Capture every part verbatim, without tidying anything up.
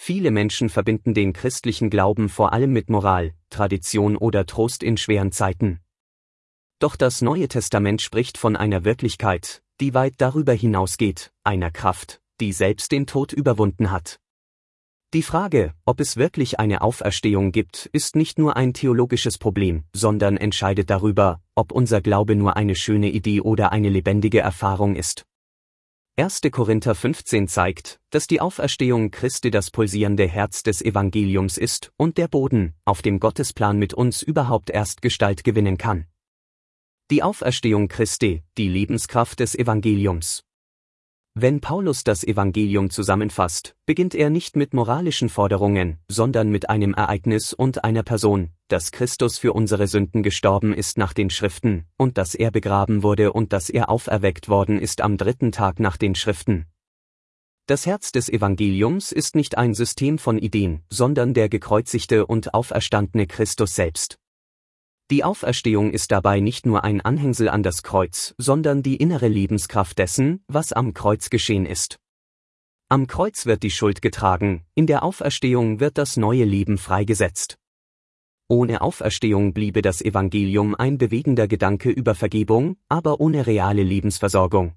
Viele Menschen verbinden den christlichen Glauben vor allem mit Moral, Tradition oder Trost in schweren Zeiten. Doch das Neue Testament spricht von einer Wirklichkeit, die weit darüber hinausgeht, einer Kraft, die selbst den Tod überwunden hat. Die Frage, ob es wirklich eine Auferstehung gibt, ist nicht nur ein theologisches Problem, sondern entscheidet darüber, ob unser Glaube nur eine schöne Idee oder eine lebendige Erfahrung ist. erster Korinther fünfzehn zeigt, dass die Auferstehung Christi das pulsierende Herz des Evangeliums ist und der Boden, auf dem Gottesplan mit uns überhaupt erst Gestalt gewinnen kann. Die Auferstehung Christi, die Lebenskraft des Evangeliums. Wenn Paulus das Evangelium zusammenfasst, beginnt er nicht mit moralischen Forderungen, sondern mit einem Ereignis und einer Person, dass Christus für unsere Sünden gestorben ist nach den Schriften, und dass er begraben wurde und dass er auferweckt worden ist am dritten Tag nach den Schriften. Das Herz des Evangeliums ist nicht ein System von Ideen, sondern der gekreuzigte und auferstandene Christus selbst. Die Auferstehung ist dabei nicht nur ein Anhängsel an das Kreuz, sondern die innere Lebenskraft dessen, was am Kreuz geschehen ist. Am Kreuz wird die Schuld getragen, in der Auferstehung wird das neue Leben freigesetzt. Ohne Auferstehung bliebe das Evangelium ein bewegender Gedanke über Vergebung, aber ohne reale Lebensversorgung.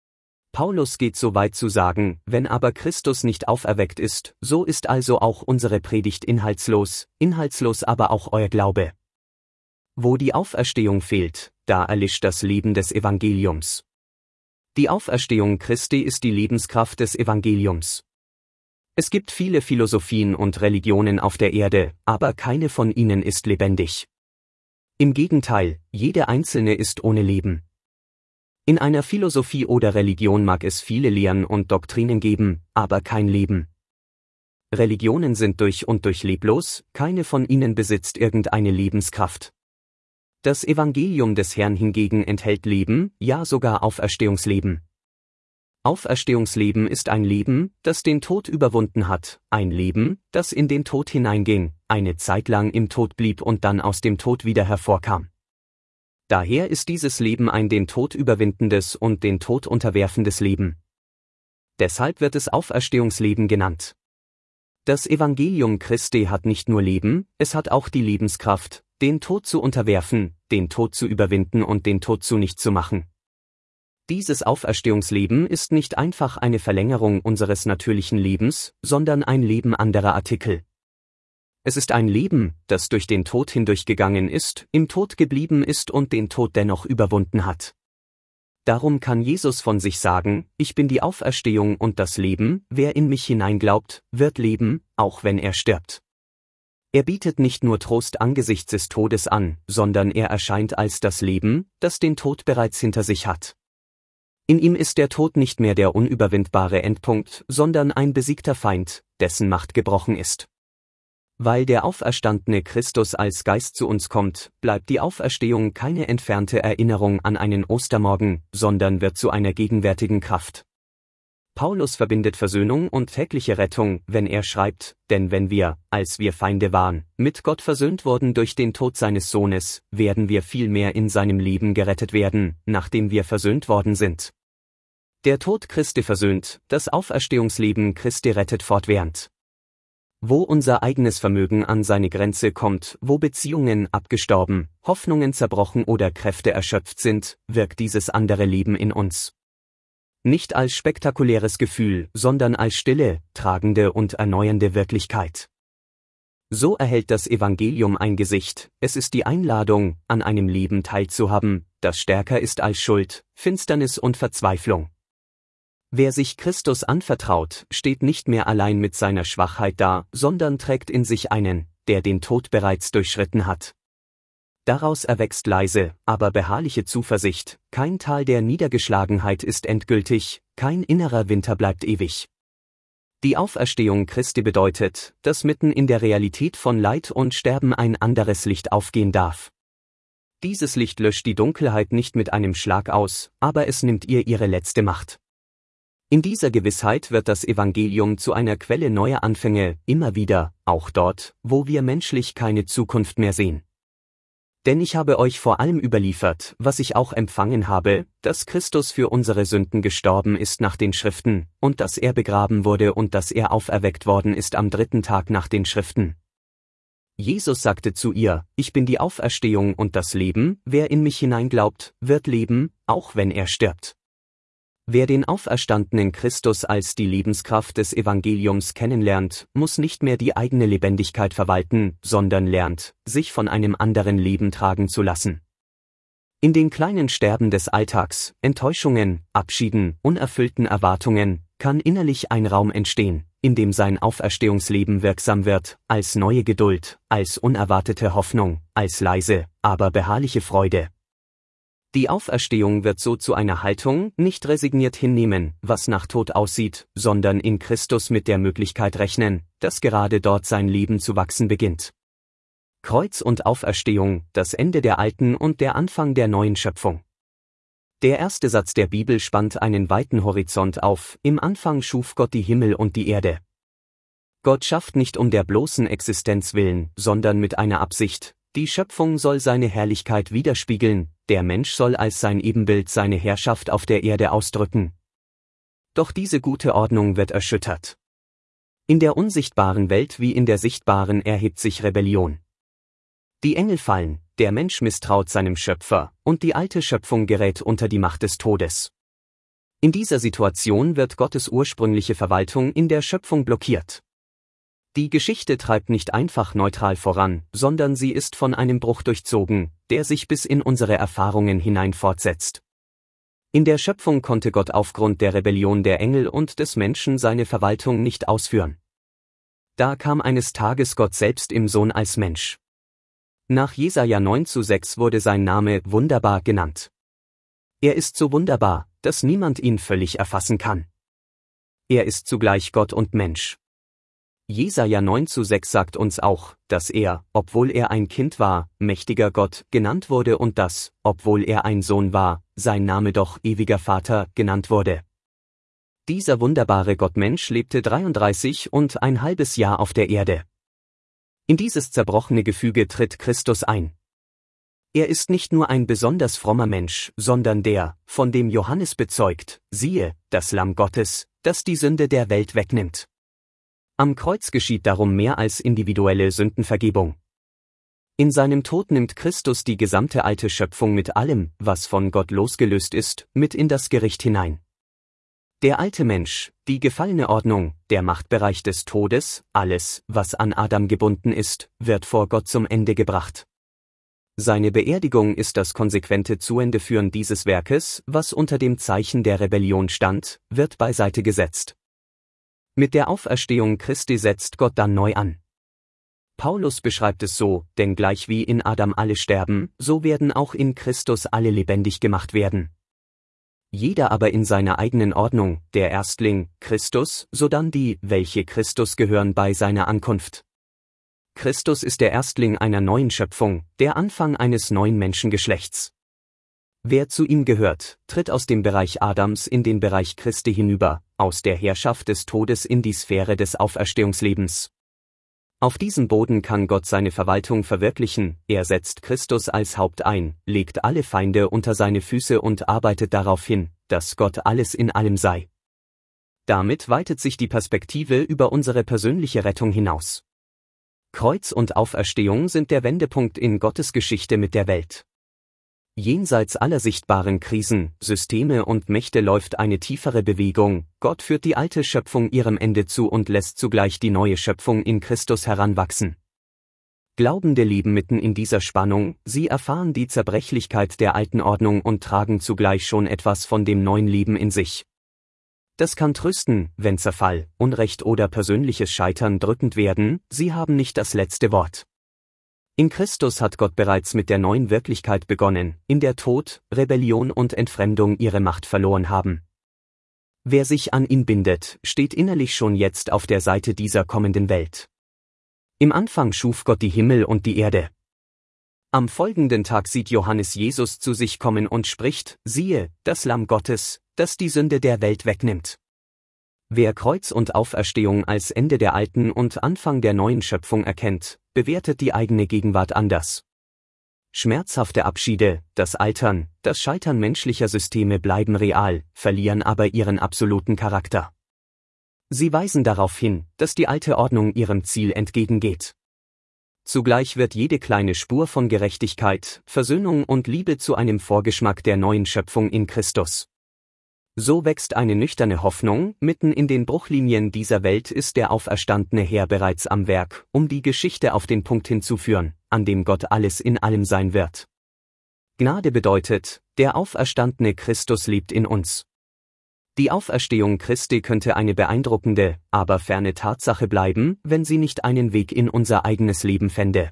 Paulus geht so weit zu sagen, wenn aber Christus nicht auferweckt ist, so ist also auch unsere Predigt inhaltslos, inhaltslos aber auch euer Glaube. Wo die Auferstehung fehlt, da erlischt das Leben des Evangeliums. Die Auferstehung Christi ist die Lebenskraft des Evangeliums. Es gibt viele Philosophien und Religionen auf der Erde, aber keine von ihnen ist lebendig. Im Gegenteil, jede einzelne ist ohne Leben. In einer Philosophie oder Religion mag es viele Lehren und Doktrinen geben, aber kein Leben. Religionen sind durch und durch leblos, keine von ihnen besitzt irgendeine Lebenskraft. Das Evangelium des Herrn hingegen enthält Leben, ja sogar Auferstehungsleben. Auferstehungsleben ist ein Leben, das den Tod überwunden hat, ein Leben, das in den Tod hineinging, eine Zeit lang im Tod blieb und dann aus dem Tod wieder hervorkam. Daher ist dieses Leben ein den Tod überwindendes und den Tod unterwerfendes Leben. Deshalb wird es Auferstehungsleben genannt. Das Evangelium Christi hat nicht nur Leben, es hat auch die Lebenskraft, den Tod zu unterwerfen, den Tod zu überwinden und den Tod zunichte zu machen. Dieses Auferstehungsleben ist nicht einfach eine Verlängerung unseres natürlichen Lebens, sondern ein Leben anderer Artikel. Es ist ein Leben, das durch den Tod hindurchgegangen ist, im Tod geblieben ist und den Tod dennoch überwunden hat. Darum kann Jesus von sich sagen, ich bin die Auferstehung und das Leben, wer in mich hineinglaubt, wird leben, auch wenn er stirbt. Er bietet nicht nur Trost angesichts des Todes an, sondern er erscheint als das Leben, das den Tod bereits hinter sich hat. In ihm ist der Tod nicht mehr der unüberwindbare Endpunkt, sondern ein besiegter Feind, dessen Macht gebrochen ist. Weil der auferstandene Christus als Geist zu uns kommt, bleibt die Auferstehung keine entfernte Erinnerung an einen Ostermorgen, sondern wird zu einer gegenwärtigen Kraft. Paulus verbindet Versöhnung und tägliche Rettung, wenn er schreibt, denn wenn wir, als wir Feinde waren, mit Gott versöhnt wurden durch den Tod seines Sohnes, werden wir vielmehr in seinem Leben gerettet werden, nachdem wir versöhnt worden sind. Der Tod Christi versöhnt, das Auferstehungsleben Christi rettet fortwährend. Wo unser eigenes Vermögen an seine Grenze kommt, wo Beziehungen abgestorben, Hoffnungen zerbrochen oder Kräfte erschöpft sind, wirkt dieses andere Leben in uns. Nicht als spektakuläres Gefühl, sondern als stille, tragende und erneuernde Wirklichkeit. So erhält das Evangelium ein Gesicht, es ist die Einladung, an einem Leben teilzuhaben, das stärker ist als Schuld, Finsternis und Verzweiflung. Wer sich Christus anvertraut, steht nicht mehr allein mit seiner Schwachheit da, sondern trägt in sich einen, der den Tod bereits durchschritten hat. Daraus erwächst leise, aber beharrliche Zuversicht, kein Tal der Niedergeschlagenheit ist endgültig, kein innerer Winter bleibt ewig. Die Auferstehung Christi bedeutet, dass mitten in der Realität von Leid und Sterben ein anderes Licht aufgehen darf. Dieses Licht löscht die Dunkelheit nicht mit einem Schlag aus, aber es nimmt ihr ihre letzte Macht. In dieser Gewissheit wird das Evangelium zu einer Quelle neuer Anfänge, immer wieder, auch dort, wo wir menschlich keine Zukunft mehr sehen. Denn ich habe euch vor allem überliefert, was ich auch empfangen habe, dass Christus für unsere Sünden gestorben ist nach den Schriften, und dass er begraben wurde und dass er auferweckt worden ist am dritten Tag nach den Schriften. Jesus sagte zu ihr, ich bin die Auferstehung und das Leben, wer in mich hineinglaubt, wird leben, auch wenn er stirbt. Wer den auferstandenen Christus als die Lebenskraft des Evangeliums kennenlernt, muss nicht mehr die eigene Lebendigkeit verwalten, sondern lernt, sich von einem anderen Leben tragen zu lassen. In den kleinen Sterben des Alltags, Enttäuschungen, Abschieden, unerfüllten Erwartungen, kann innerlich ein Raum entstehen, in dem sein Auferstehungsleben wirksam wird, als neue Geduld, als unerwartete Hoffnung, als leise, aber beharrliche Freude. Die Auferstehung wird so zu einer Haltung, nicht resigniert hinnehmen, was nach Tod aussieht, sondern in Christus mit der Möglichkeit rechnen, dass gerade dort sein Leben zu wachsen beginnt. Kreuz und Auferstehung, das Ende der alten und der Anfang der neuen Schöpfung. Der erste Satz der Bibel spannt einen weiten Horizont auf, im Anfang schuf Gott die Himmel und die Erde. Gott schafft nicht um der bloßen Existenz willen, sondern mit einer Absicht. Die Schöpfung soll seine Herrlichkeit widerspiegeln, der Mensch soll als sein Ebenbild seine Herrschaft auf der Erde ausdrücken. Doch diese gute Ordnung wird erschüttert. In der unsichtbaren Welt wie in der sichtbaren erhebt sich Rebellion. Die Engel fallen, der Mensch misstraut seinem Schöpfer, und die alte Schöpfung gerät unter die Macht des Todes. In dieser Situation wird Gottes ursprüngliche Verwaltung in der Schöpfung blockiert. Die Geschichte treibt nicht einfach neutral voran, sondern sie ist von einem Bruch durchzogen, der sich bis in unsere Erfahrungen hinein fortsetzt. In der Schöpfung konnte Gott aufgrund der Rebellion der Engel und des Menschen seine Verwaltung nicht ausführen. Da kam eines Tages Gott selbst im Sohn als Mensch. Nach Jesaja neun zu sechs wurde sein Name wunderbar genannt. Er ist so wunderbar, dass niemand ihn völlig erfassen kann. Er ist zugleich Gott und Mensch. Jesaja neun zu sechs sagt uns auch, dass er, obwohl er ein Kind war, mächtiger Gott genannt wurde und dass, obwohl er ein Sohn war, sein Name doch ewiger Vater genannt wurde. Dieser wunderbare Gottmensch lebte dreiunddreißig und ein halbes Jahr auf der Erde. In dieses zerbrochene Gefüge tritt Christus ein. Er ist nicht nur ein besonders frommer Mensch, sondern der, von dem Johannes bezeugt, siehe, das Lamm Gottes, das die Sünde der Welt wegnimmt. Am Kreuz geschieht darum mehr als individuelle Sündenvergebung. In seinem Tod nimmt Christus die gesamte alte Schöpfung mit allem, was von Gott losgelöst ist, mit in das Gericht hinein. Der alte Mensch, die gefallene Ordnung, der Machtbereich des Todes, alles, was an Adam gebunden ist, wird vor Gott zum Ende gebracht. Seine Beerdigung ist das konsequente Zuendeführen dieses Werkes, was unter dem Zeichen der Rebellion stand, wird beiseite gesetzt. Mit der Auferstehung Christi setzt Gott dann neu an. Paulus beschreibt es so, denn gleich wie in Adam alle sterben, so werden auch in Christus alle lebendig gemacht werden. Jeder aber in seiner eigenen Ordnung, der Erstling, Christus, sodann die, welche Christus gehören bei seiner Ankunft. Christus ist der Erstling einer neuen Schöpfung, der Anfang eines neuen Menschengeschlechts. Wer zu ihm gehört, tritt aus dem Bereich Adams in den Bereich Christi hinüber, aus der Herrschaft des Todes in die Sphäre des Auferstehungslebens. Auf diesem Boden kann Gott seine Verwaltung verwirklichen, er setzt Christus als Haupt ein, legt alle Feinde unter seine Füße und arbeitet darauf hin, dass Gott alles in allem sei. Damit weitet sich die Perspektive über unsere persönliche Rettung hinaus. Kreuz und Auferstehung sind der Wendepunkt in Gottes Geschichte mit der Welt. Jenseits aller sichtbaren Krisen, Systeme und Mächte läuft eine tiefere Bewegung, Gott führt die alte Schöpfung ihrem Ende zu und lässt zugleich die neue Schöpfung in Christus heranwachsen. Glaubende leben mitten in dieser Spannung, sie erfahren die Zerbrechlichkeit der alten Ordnung und tragen zugleich schon etwas von dem neuen Leben in sich. Das kann trösten, wenn Zerfall, Unrecht oder persönliches Scheitern drückend werden, sie haben nicht das letzte Wort. In Christus hat Gott bereits mit der neuen Wirklichkeit begonnen, in der Tod, Rebellion und Entfremdung ihre Macht verloren haben. Wer sich an ihn bindet, steht innerlich schon jetzt auf der Seite dieser kommenden Welt. Im Anfang schuf Gott die Himmel und die Erde. Am folgenden Tag sieht Johannes Jesus zu sich kommen und spricht, siehe, das Lamm Gottes, das die Sünde der Welt wegnimmt. Wer Kreuz und Auferstehung als Ende der alten und Anfang der neuen Schöpfung erkennt, bewertet die eigene Gegenwart anders. Schmerzhafte Abschiede, das Altern, das Scheitern menschlicher Systeme bleiben real, verlieren aber ihren absoluten Charakter. Sie weisen darauf hin, dass die alte Ordnung ihrem Ziel entgegengeht. Zugleich wird jede kleine Spur von Gerechtigkeit, Versöhnung und Liebe zu einem Vorgeschmack der neuen Schöpfung in Christus. So wächst eine nüchterne Hoffnung, mitten in den Bruchlinien dieser Welt ist der auferstandene Herr bereits am Werk, um die Geschichte auf den Punkt hinzuführen, an dem Gott alles in allem sein wird. Gnade bedeutet, der auferstandene Christus lebt in uns. Die Auferstehung Christi könnte eine beeindruckende, aber ferne Tatsache bleiben, wenn sie nicht einen Weg in unser eigenes Leben fände.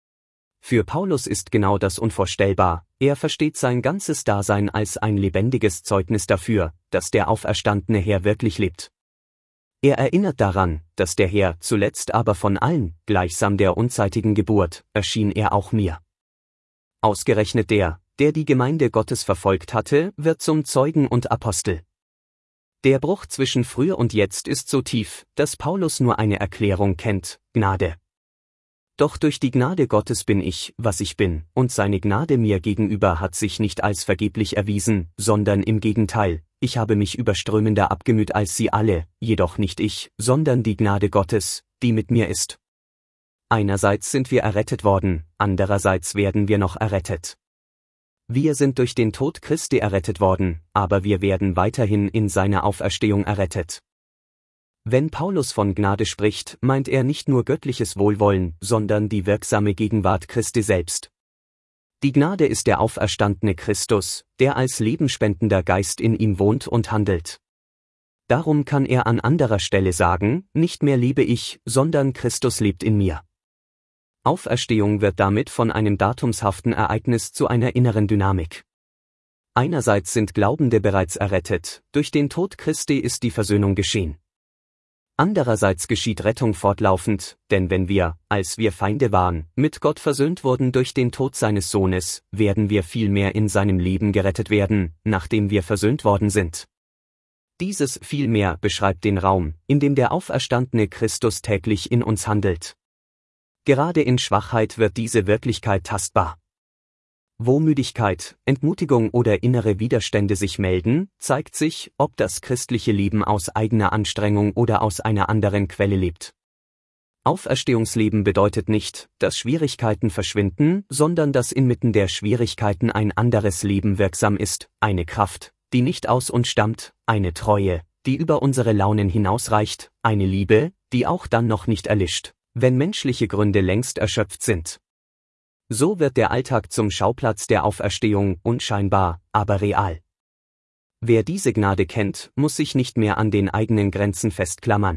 Für Paulus ist genau das unvorstellbar, er versteht sein ganzes Dasein als ein lebendiges Zeugnis dafür, dass der auferstandene Herr wirklich lebt. Er erinnert daran, dass der Herr zuletzt aber von allen, gleichsam der unzeitigen Geburt, erschien er auch mir. Ausgerechnet der, der die Gemeinde Gottes verfolgt hatte, wird zum Zeugen und Apostel. Der Bruch zwischen früher und jetzt ist so tief, dass Paulus nur eine Erklärung kennt: Gnade. Doch durch die Gnade Gottes bin ich, was ich bin, und seine Gnade mir gegenüber hat sich nicht als vergeblich erwiesen, sondern im Gegenteil, ich habe mich überströmender abgemüht als sie alle, jedoch nicht ich, sondern die Gnade Gottes, die mit mir ist. Einerseits sind wir errettet worden, andererseits werden wir noch errettet. Wir sind durch den Tod Christi errettet worden, aber wir werden weiterhin in seiner Auferstehung errettet. Wenn Paulus von Gnade spricht, meint er nicht nur göttliches Wohlwollen, sondern die wirksame Gegenwart Christi selbst. Die Gnade ist der auferstandene Christus, der als lebenspendender Geist in ihm wohnt und handelt. Darum kann er an anderer Stelle sagen, nicht mehr lebe ich, sondern Christus lebt in mir. Auferstehung wird damit von einem datumshaften Ereignis zu einer inneren Dynamik. Einerseits sind Glaubende bereits errettet, durch den Tod Christi ist die Versöhnung geschehen. Andererseits geschieht Rettung fortlaufend, denn wenn wir, als wir Feinde waren, mit Gott versöhnt wurden durch den Tod seines Sohnes, werden wir vielmehr in seinem Leben gerettet werden, nachdem wir versöhnt worden sind. Dieses vielmehr beschreibt den Raum, in dem der auferstandene Christus täglich in uns handelt. Gerade in Schwachheit wird diese Wirklichkeit tastbar. Wo Müdigkeit, Entmutigung oder innere Widerstände sich melden, zeigt sich, ob das christliche Leben aus eigener Anstrengung oder aus einer anderen Quelle lebt. Auferstehungsleben bedeutet nicht, dass Schwierigkeiten verschwinden, sondern dass inmitten der Schwierigkeiten ein anderes Leben wirksam ist, eine Kraft, die nicht aus uns stammt, eine Treue, die über unsere Launen hinausreicht, eine Liebe, die auch dann noch nicht erlischt, wenn menschliche Gründe längst erschöpft sind. So wird der Alltag zum Schauplatz der Auferstehung, unscheinbar, aber real. Wer diese Gnade kennt, muss sich nicht mehr an den eigenen Grenzen festklammern.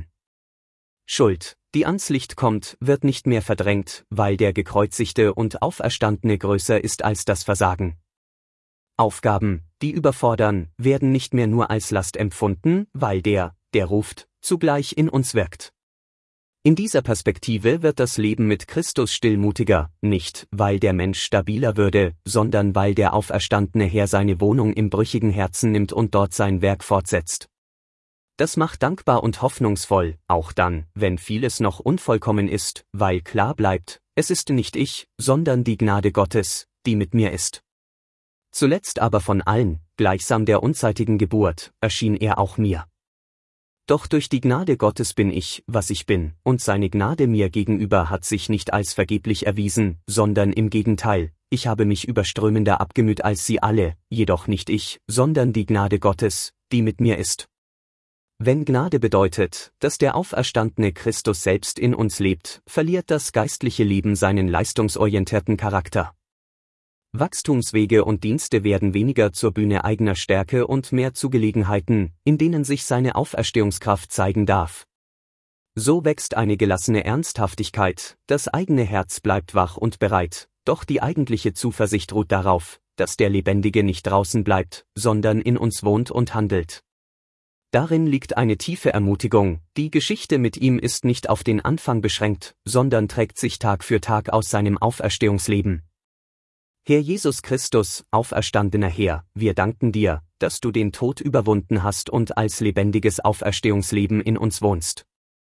Schuld, die ans Licht kommt, wird nicht mehr verdrängt, weil der gekreuzigte und Auferstandene größer ist als das Versagen. Aufgaben, die überfordern, werden nicht mehr nur als Last empfunden, weil der, der ruft, zugleich in uns wirkt. In dieser Perspektive wird das Leben mit Christus stillmutiger, nicht, weil der Mensch stabiler würde, sondern weil der auferstandene Herr seine Wohnung im brüchigen Herzen nimmt und dort sein Werk fortsetzt. Das macht dankbar und hoffnungsvoll, auch dann, wenn vieles noch unvollkommen ist, weil klar bleibt, es ist nicht ich, sondern die Gnade Gottes, die mit mir ist. Zuletzt aber von allen, gleichsam der unzeitigen Geburt, erschien er auch mir. Doch durch die Gnade Gottes bin ich, was ich bin, und seine Gnade mir gegenüber hat sich nicht als vergeblich erwiesen, sondern im Gegenteil, ich habe mich überströmender abgemüht als sie alle, jedoch nicht ich, sondern die Gnade Gottes, die mit mir ist. Wenn Gnade bedeutet, dass der auferstandene Christus selbst in uns lebt, verliert das geistliche Leben seinen leistungsorientierten Charakter. Wachstumswege und Dienste werden weniger zur Bühne eigener Stärke und mehr zu Gelegenheiten, in denen sich seine Auferstehungskraft zeigen darf. So wächst eine gelassene Ernsthaftigkeit, das eigene Herz bleibt wach und bereit, doch die eigentliche Zuversicht ruht darauf, dass der Lebendige nicht draußen bleibt, sondern in uns wohnt und handelt. Darin liegt eine tiefe Ermutigung, die Geschichte mit ihm ist nicht auf den Anfang beschränkt, sondern trägt sich Tag für Tag aus seinem Auferstehungsleben. Herr Jesus Christus, auferstandener Herr, wir danken dir, dass du den Tod überwunden hast und als lebendiges Auferstehungsleben in uns wohnst.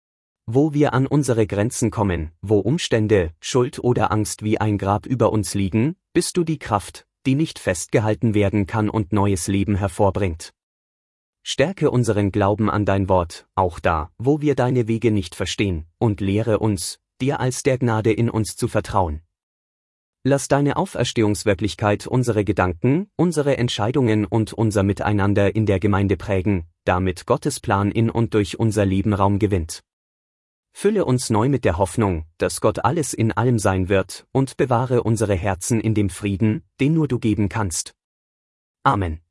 wo wir an unsere Grenzen kommen, wo Umstände, Schuld oder Angst wie ein Grab über uns liegen, bist du die Kraft, die nicht festgehalten werden kann und neues Leben hervorbringt. Stärke unseren Glauben an dein Wort, auch da, wo wir deine Wege nicht verstehen, und lehre uns, dir als der Gnade in uns zu vertrauen. Lass deine Auferstehungswirklichkeit unsere Gedanken, unsere Entscheidungen und unser Miteinander in der Gemeinde prägen, damit Gottes Plan in und durch unser Leben Raum gewinnt. Fülle uns neu mit der Hoffnung, dass Gott alles in allem sein wird, und bewahre unsere Herzen in dem Frieden, den nur du geben kannst. Amen.